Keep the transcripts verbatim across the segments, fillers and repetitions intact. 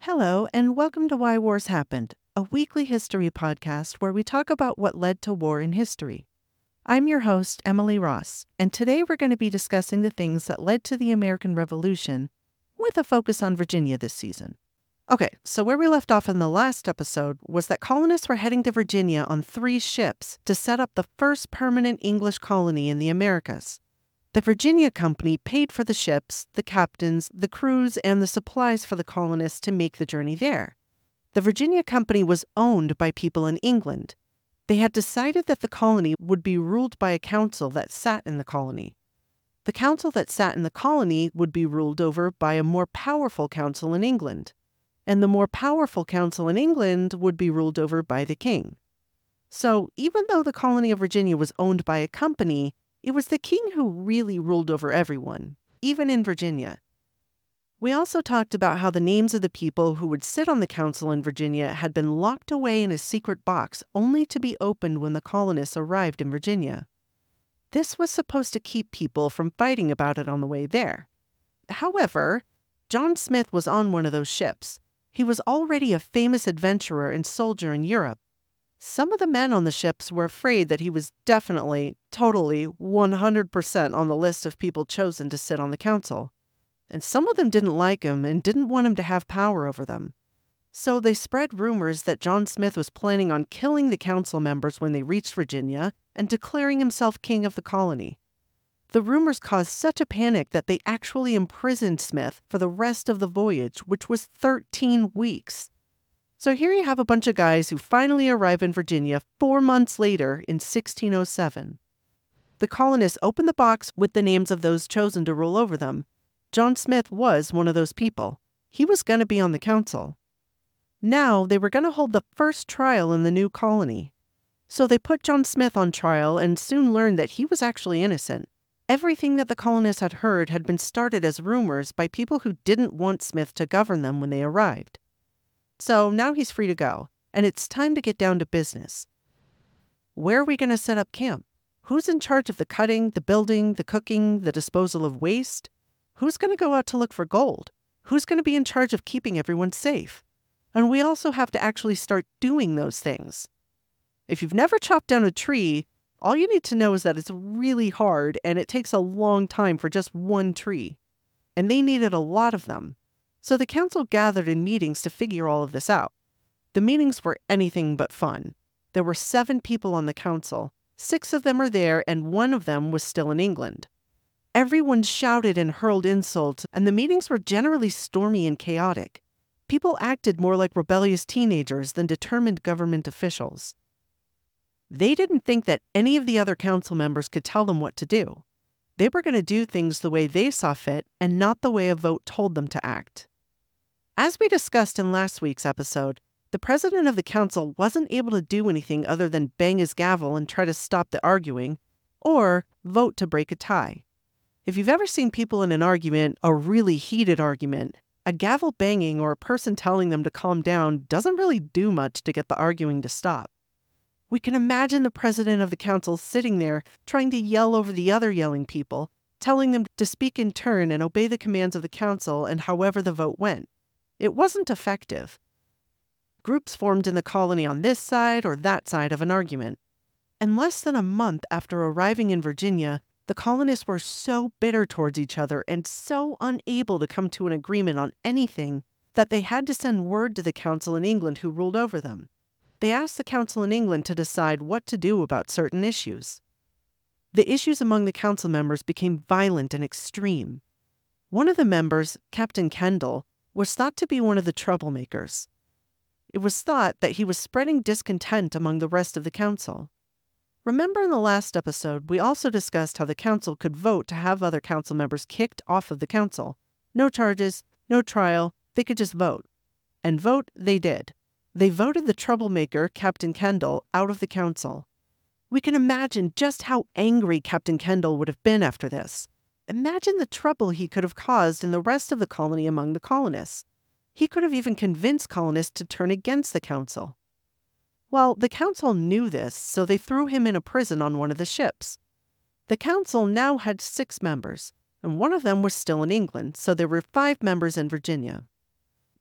Hello, and welcome to Why Wars Happened, a weekly history podcast where we talk about what led to war in history. I'm your host, Emily Ross, and today we're going to be discussing the things that led to the American Revolution, with a focus on Virginia this season. Okay, so where we left off in the last episode was that colonists were heading to Virginia on three ships to set up the first permanent English colony in the Americas. The Virginia Company paid for the ships, the captains, the crews, and the supplies for the colonists to make the journey there. The Virginia Company was owned by people in England. They had decided that the colony would be ruled by a council that sat in the colony. The council that sat in the colony would be ruled over by a more powerful council in England. And the more powerful council in England would be ruled over by the king. So even though the colony of Virginia was owned by a company, it was the king who really ruled over everyone, even in Virginia. We also talked about how the names of the people who would sit on the council in Virginia had been locked away in a secret box only to be opened when the colonists arrived in Virginia. This was supposed to keep people from fighting about it on the way there. However, John Smith was on one of those ships. He was already a famous adventurer and soldier in Europe. Some of the men on the ships were afraid that he was definitely, totally, one hundred percent on the list of people chosen to sit on the council. And some of them didn't like him and didn't want him to have power over them. So they spread rumors that John Smith was planning on killing the council members when they reached Virginia and declaring himself king of the colony. The rumors caused such a panic that they actually imprisoned Smith for the rest of the voyage, which was thirteen weeks. So here you have a bunch of guys who finally arrive in Virginia four months later in sixteen oh seven. The colonists opened the box with the names of those chosen to rule over them. John Smith was one of those people. He was going to be on the council. Now they were going to hold the first trial in the new colony. So they put John Smith on trial and soon learned that he was actually innocent. Everything that the colonists had heard had been started as rumors by people who didn't want Smith to govern them when they arrived. So now he's free to go, and it's time to get down to business. Where are we going to set up camp? Who's in charge of the cutting, the building, the cooking, the disposal of waste? Who's going to go out to look for gold? Who's going to be in charge of keeping everyone safe? And we also have to actually start doing those things. If you've never chopped down a tree, all you need to know is that it's really hard and it takes a long time for just one tree. And they needed a lot of them. So the council gathered in meetings to figure all of this out. The meetings were anything but fun. There were seven people on the council. Six of them are there, and one of them was still in England. Everyone shouted and hurled insults, and the meetings were generally stormy and chaotic. People acted more like rebellious teenagers than determined government officials. They didn't think that any of the other council members could tell them what to do. They were going to do things the way they saw fit and not the way a vote told them to act. As we discussed in last week's episode, the president of the council wasn't able to do anything other than bang his gavel and try to stop the arguing, or vote to break a tie. If you've ever seen people in an argument, a really heated argument, a gavel banging or a person telling them to calm down doesn't really do much to get the arguing to stop. We can imagine the president of the council sitting there trying to yell over the other yelling people, telling them to speak in turn and obey the commands of the council and however the vote went. It wasn't effective. Groups formed in the colony on this side or that side of an argument. And less than a month after arriving in Virginia, the colonists were so bitter towards each other and so unable to come to an agreement on anything that they had to send word to the council in England who ruled over them. They asked the council in England to decide what to do about certain issues. The issues among the council members became violent and extreme. One of the members, Captain Kendall, was thought to be one of the troublemakers. It was thought that he was spreading discontent among the rest of the council. Remember in the last episode, we also discussed how the council could vote to have other council members kicked off of the council. No charges, no trial, they could just vote. And vote they did. They voted the troublemaker, Captain Kendall, out of the council. We can imagine just how angry Captain Kendall would have been after this. Imagine the trouble he could have caused in the rest of the colony among the colonists. He could have even convinced colonists to turn against the council. Well, the council knew this, so they threw him in a prison on one of the ships. The council now had six members, and one of them was still in England, so there were five members in Virginia.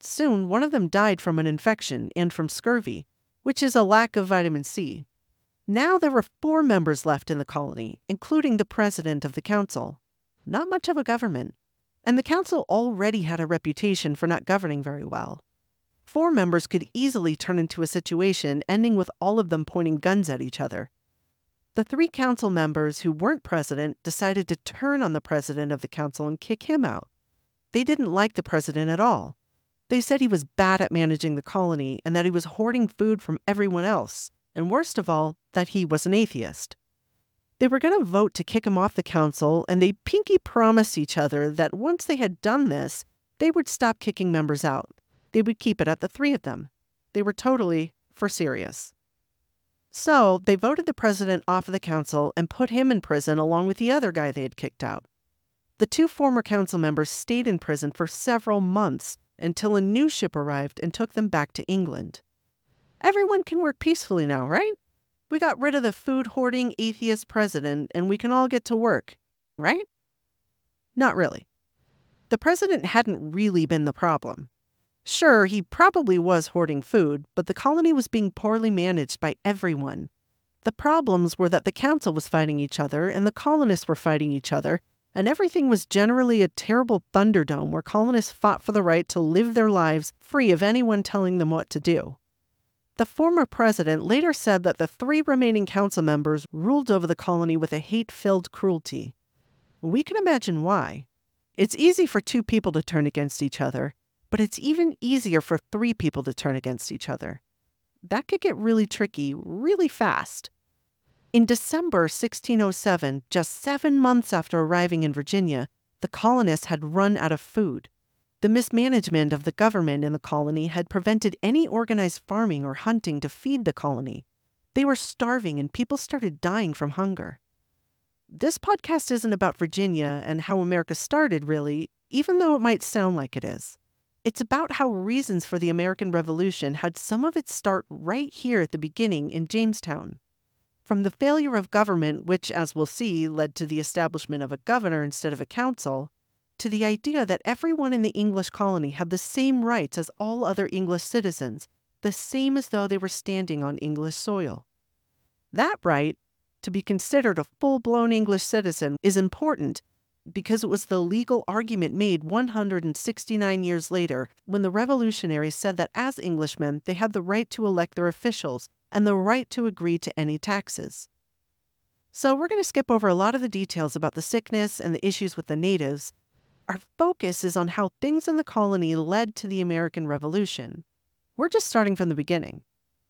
soon one of them died from an infection and from scurvy, which is a lack of vitamin C. Now there were four members left in the colony, including the president of the council. Not much of a government. And the council already had a reputation for not governing very well. Four members could easily turn into a situation ending with all of them pointing guns at each other. The three council members who weren't president decided to turn on the president of the council and kick him out. They didn't like the president at all. They said he was bad at managing the colony and that he was hoarding food from everyone else, and worst of all, that he was an atheist. They were going to vote to kick him off the council, and they pinky promised each other that once they had done this, they would stop kicking members out. They would keep it at the three of them. They were totally for serious. So they voted the president off of the council and put him in prison along with the other guy they had kicked out. The two former council members stayed in prison for several months until a new ship arrived and took them back to England. Everyone can work peacefully now, right? We got rid of the food-hoarding atheist president and we can all get to work, right? Not really. The president hadn't really been the problem. Sure, he probably was hoarding food, but the colony was being poorly managed by everyone. The problems were that the council was fighting each other and the colonists were fighting each other, and everything was generally a terrible thunderdome where colonists fought for the right to live their lives free of anyone telling them what to do. The former president later said that the three remaining council members ruled over the colony with a hate-filled cruelty. We can imagine why. It's easy for two people to turn against each other, but it's even easier for three people to turn against each other. That could get really tricky really fast. In December sixteen oh seven, just seven months after arriving in Virginia, the colonists had run out of food. The mismanagement of the government in the colony had prevented any organized farming or hunting to feed the colony. They were starving and people started dying from hunger. This podcast isn't about Virginia and how America started, really, even though it might sound like it is. It's about how reasons for the American Revolution had some of its start right here at the beginning in Jamestown. From the failure of government, which, as we'll see, led to the establishment of a governor instead of a council, to the idea that everyone in the English colony had the same rights as all other English citizens, the same as though they were standing on English soil. That right, to be considered a full-blown English citizen, is important because it was the legal argument made one hundred sixty-nine years later when the revolutionaries said that as Englishmen they had the right to elect their officials and the right to agree to any taxes. So we're going to skip over a lot of the details about the sickness and the issues with the natives. Our focus is on how things in the colony led to the American Revolution. We're just starting from the beginning.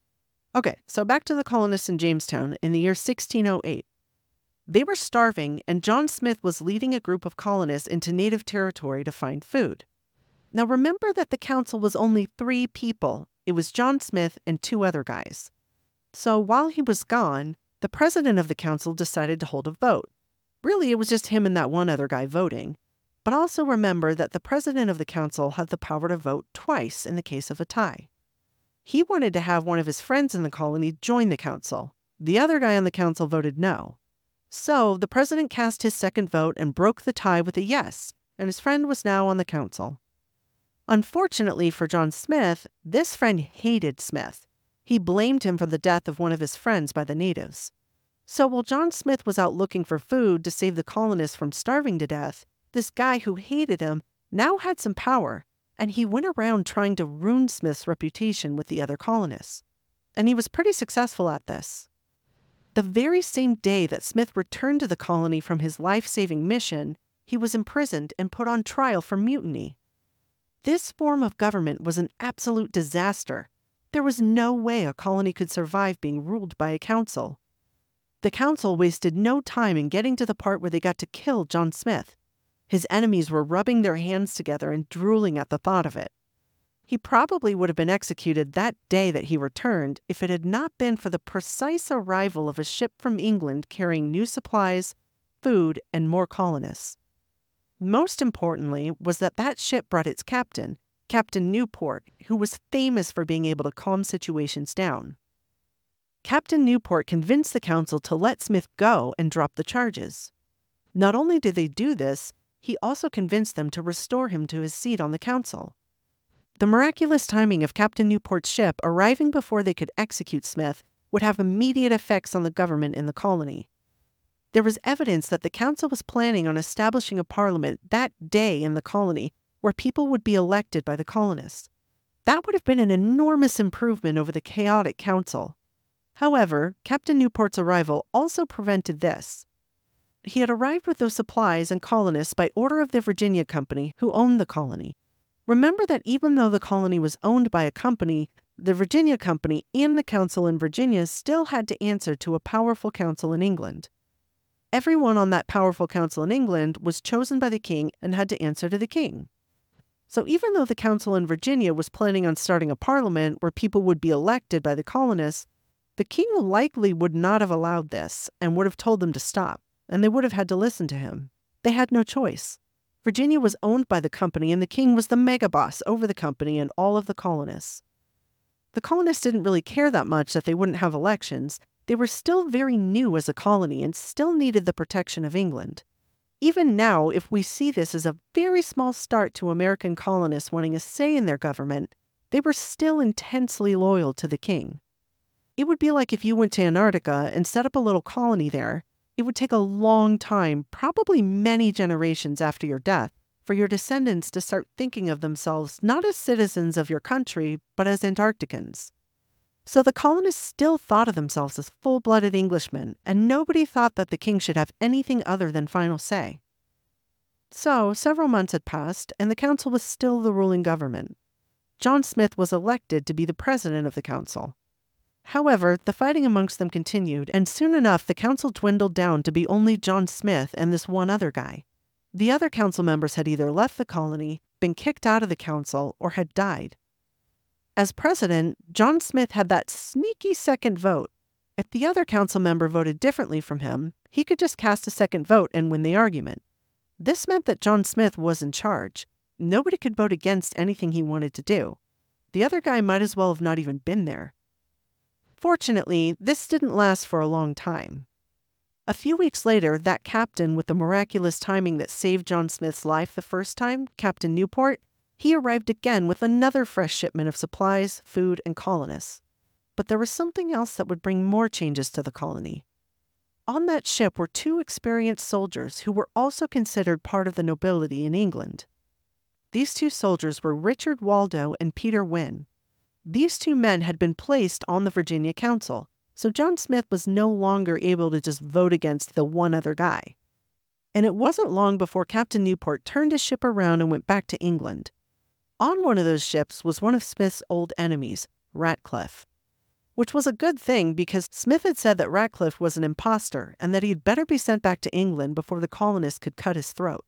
Okay, so back to the colonists in Jamestown in the year sixteen oh eight. They were starving, and John Smith was leading a group of colonists into native territory to find food. Now remember that the council was only three people. It was John Smith and two other guys. So while he was gone, the president of the council decided to hold a vote. Really, it was just him and that one other guy voting. But also remember that the president of the council had the power to vote twice in the case of a tie. He wanted to have one of his friends in the colony join the council. The other guy on the council voted no. So the president cast his second vote and broke the tie with a yes, and his friend was now on the council. Unfortunately for John Smith, this friend hated Smith. He blamed him for the death of one of his friends by the natives. So while John Smith was out looking for food to save the colonists from starving to death, this guy who hated him now had some power, and he went around trying to ruin Smith's reputation with the other colonists. And he was pretty successful at this. The very same day that Smith returned to the colony from his life-saving mission, he was imprisoned and put on trial for mutiny. This form of government was an absolute disaster. There was no way a colony could survive being ruled by a council. The council wasted no time in getting to the part where they got to kill John Smith. His enemies were rubbing their hands together and drooling at the thought of it. He probably would have been executed that day that he returned if it had not been for the precise arrival of a ship from England carrying new supplies, food, and more colonists. Most importantly was that that ship brought its captain, Captain Newport, who was famous for being able to calm situations down. Captain Newport convinced the council to let Smith go and drop the charges. Not only did they do this, he also convinced them to restore him to his seat on the council. The miraculous timing of Captain Newport's ship arriving before they could execute Smith would have immediate effects on the government in the colony. There was evidence that the council was planning on establishing a parliament that day in the colony where people would be elected by the colonists. That would have been an enormous improvement over the chaotic council. However, Captain Newport's arrival also prevented this. He had arrived with those supplies and colonists by order of the Virginia Company, who owned the colony. Remember that even though the colony was owned by a company, the Virginia Company and the council in Virginia still had to answer to a powerful council in England. Everyone on that powerful council in England was chosen by the king and had to answer to the king. So even though the council in Virginia was planning on starting a parliament where people would be elected by the colonists, the king likely would not have allowed this and would have told them to stop, and they would have had to listen to him. They had no choice. Virginia was owned by the company, and the king was the mega boss over the company and all of the colonists. The colonists didn't really care that much that they wouldn't have elections. They were still very new as a colony and still needed the protection of England. Even now, if we see this as a very small start to American colonists wanting a say in their government, they were still intensely loyal to the king. It would be like if you went to Antarctica and set up a little colony there. It would take a long time, probably many generations after your death, for your descendants to start thinking of themselves not as citizens of your country, but as Antarcticans. So the colonists still thought of themselves as full-blooded Englishmen, and nobody thought that the king should have anything other than final say. So several months had passed, and the council was still the ruling government. John Smith was elected to be the president of the council. However, the fighting amongst them continued, and soon enough the council dwindled down to be only John Smith and this one other guy. The other council members had either left the colony, been kicked out of the council, or had died. As president, John Smith had that sneaky second vote. If the other council member voted differently from him, he could just cast a second vote and win the argument. This meant that John Smith was in charge. Nobody could vote against anything he wanted to do. The other guy might as well have not even been there. Fortunately, this didn't last for a long time. A few weeks later, that captain with the miraculous timing that saved John Smith's life the first time, Captain Newport, he arrived again with another fresh shipment of supplies, food, and colonists. But there was something else that would bring more changes to the colony. On that ship were two experienced soldiers who were also considered part of the nobility in England. These two soldiers were Richard Waldo and Peter Wynne. These two men had been placed on the Virginia Council, so John Smith was no longer able to just vote against the one other guy. And it wasn't long before Captain Newport turned his ship around and went back to England. On one of those ships was one of Smith's old enemies, Ratcliffe, which was a good thing because Smith had said that Ratcliffe was an imposter and that he'd better be sent back to England before the colonists could cut his throat.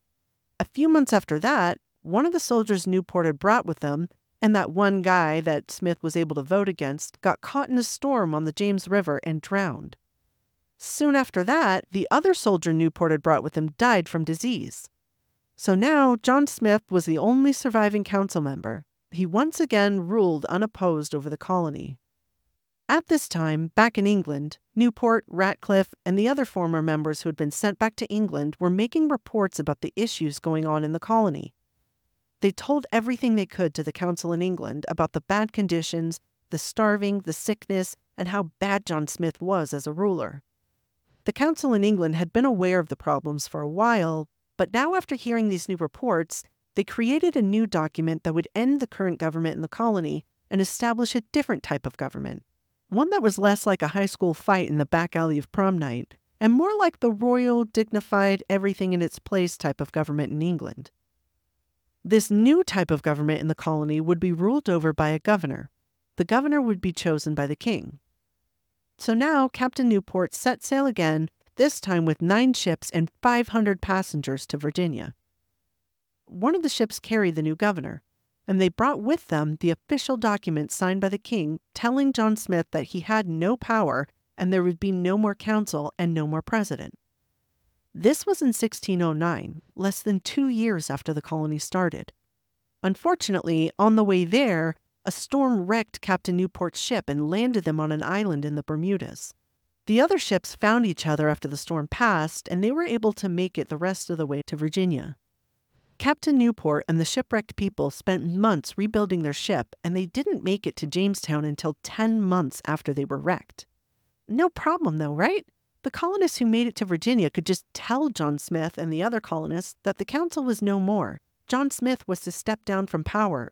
A few months after that, one of the soldiers Newport had brought with them, and that one guy that Smith was able to vote against, got caught in a storm on the James River and drowned. Soon after that, the other soldier Newport had brought with him died from disease. So now John Smith was the only surviving council member. He once again ruled unopposed over the colony. At this time, back in England, Newport, Ratcliffe, and the other former members who had been sent back to England were making reports about the issues going on in the colony. They told everything they could to the council in England about the bad conditions, the starving, the sickness, and how bad John Smith was as a ruler. The council in England had been aware of the problems for a while, but now after hearing these new reports, they created a new document that would end the current government in the colony and establish a different type of government. One that was less like a high school fight in the back alley of prom night, and more like the royal, dignified, everything in its place type of government in England. This new type of government in the colony would be ruled over by a governor. The governor would be chosen by the king. So now Captain Newport set sail again, this time with nine ships and five hundred passengers to Virginia. One of the ships carried the new governor, and they brought with them the official document signed by the king telling John Smith that he had no power and there would be no more council and no more president. This was in sixteen oh nine, less than two years after the colony started. Unfortunately, on the way there, a storm wrecked Captain Newport's ship and landed them on an island in the Bermudas. The other ships found each other after the storm passed, and they were able to make it the rest of the way to Virginia. Captain Newport and the shipwrecked people spent months rebuilding their ship, and they didn't make it to Jamestown until ten months after they were wrecked. No problem though, right? The colonists who made it to Virginia could just tell John Smith and the other colonists that the council was no more. John Smith was to step down from power.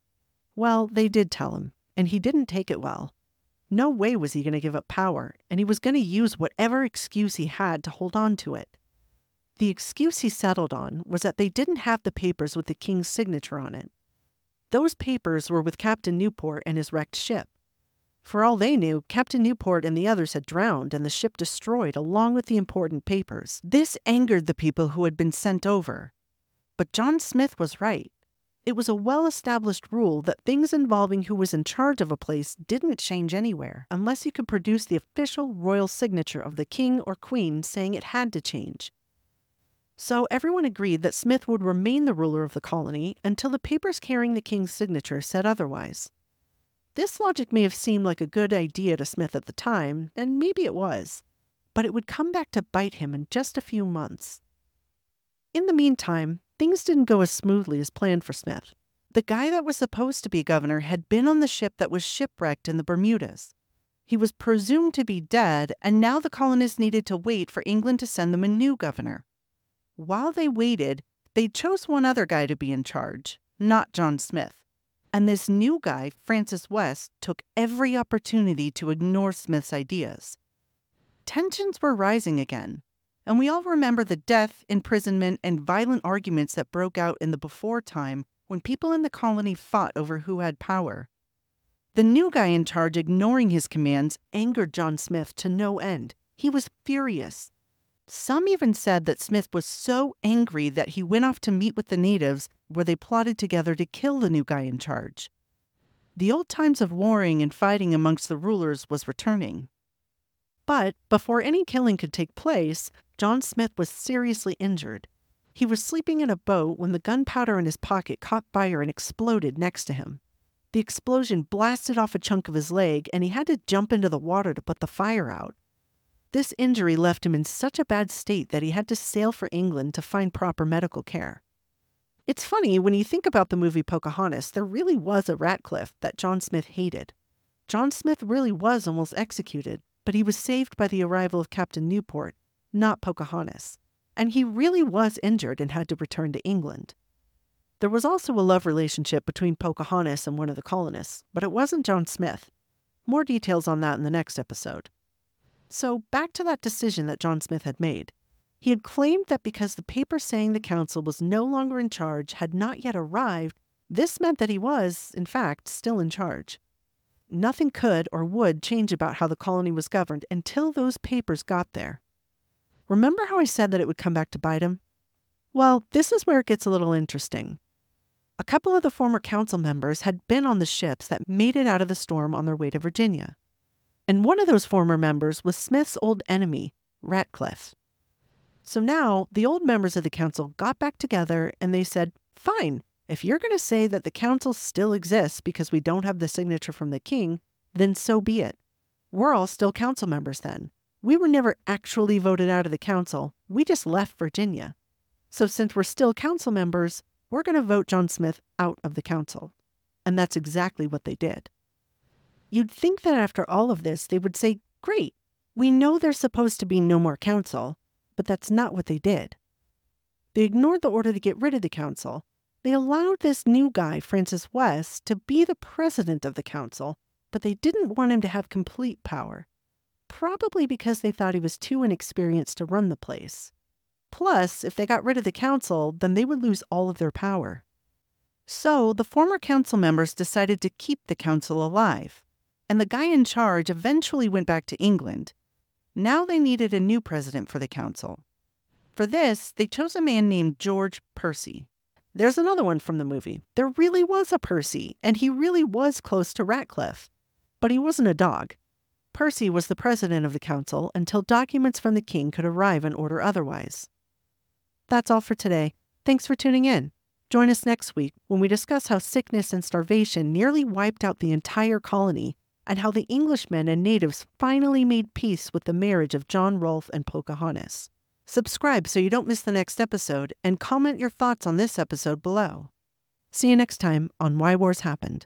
Well, they did tell him, and he didn't take it well. No way was he going to give up power, and he was going to use whatever excuse he had to hold on to it. The excuse he settled on was that they didn't have the papers with the king's signature on it. Those papers were with Captain Newport and his wrecked ship. For all they knew, Captain Newport and the others had drowned and the ship destroyed along with the important papers. This angered the people who had been sent over. But John Smith was right. It was a well-established rule that things involving who was in charge of a place didn't change anywhere unless you could produce the official royal signature of the king or queen saying it had to change. So everyone agreed that Smith would remain the ruler of the colony until the papers carrying the king's signature said otherwise. This logic may have seemed like a good idea to Smith at the time, and maybe it was, but it would come back to bite him in just a few months. In the meantime, things didn't go as smoothly as planned for Smith. The guy that was supposed to be governor had been on the ship that was shipwrecked in the Bermudas. He was presumed to be dead, and now the colonists needed to wait for England to send them a new governor. While they waited, they chose one other guy to be in charge, not John Smith. And this new guy, Francis West, took every opportunity to ignore Smith's ideas. Tensions were rising again, and we all remember the death, imprisonment, and violent arguments that broke out in the before time when people in the colony fought over who had power. The new guy in charge ignoring his commands angered John Smith to no end. He was furious. Some even said that Smith was so angry that he went off to meet with the natives where they plotted together to kill the new guy in charge. The old times of warring and fighting amongst the rulers was returning. But before any killing could take place, John Smith was seriously injured. He was sleeping in a boat when the gunpowder in his pocket caught fire and exploded next to him. The explosion blasted off a chunk of his leg, and he had to jump into the water to put the fire out. This injury left him in such a bad state that he had to sail for England to find proper medical care. It's funny, when you think about the movie Pocahontas, there really was a Ratcliffe that John Smith hated. John Smith really was almost executed, but he was saved by the arrival of Captain Newport, not Pocahontas. And he really was injured and had to return to England. There was also a love relationship between Pocahontas and one of the colonists, but it wasn't John Smith. More details on that in the next episode. So back to that decision that John Smith had made. He had claimed that because the paper saying the council was no longer in charge had not yet arrived, this meant that he was, in fact, still in charge. Nothing could or would change about how the colony was governed until those papers got there. Remember how I said that it would come back to bite him? Well, this is where it gets a little interesting. A couple of the former council members had been on the ships that made it out of the storm on their way to Virginia. And one of those former members was Smith's old enemy, Ratcliffe. So now, the old members of the council got back together and they said, fine, if you're going to say that the council still exists because we don't have the signature from the king, then so be it. We're all still council members then. We were never actually voted out of the council. We just left Virginia. So since we're still council members, we're going to vote John Smith out of the council. And that's exactly what they did. You'd think that after all of this, they would say, great, we know there's supposed to be no more council, but that's not what they did. They ignored the order to get rid of the council. They allowed this new guy, Francis West, to be the president of the council, but they didn't want him to have complete power. Probably because they thought he was too inexperienced to run the place. Plus, if they got rid of the council, then they would lose all of their power. So the former council members decided to keep the council alive. And the guy in charge eventually went back to England. Now they needed a new president for the council. For this, they chose a man named George Percy. There's another one from the movie. There really was a Percy, and he really was close to Ratcliffe. But he wasn't a dog. Percy was the president of the council until documents from the king could arrive and order otherwise. That's all for today. Thanks for tuning in. Join us next week when we discuss how sickness and starvation nearly wiped out the entire colony, and how the Englishmen and natives finally made peace with the marriage of John Rolfe and Pocahontas. Subscribe so you don't miss the next episode, and comment your thoughts on this episode below. See you next time on Why Wars Happened.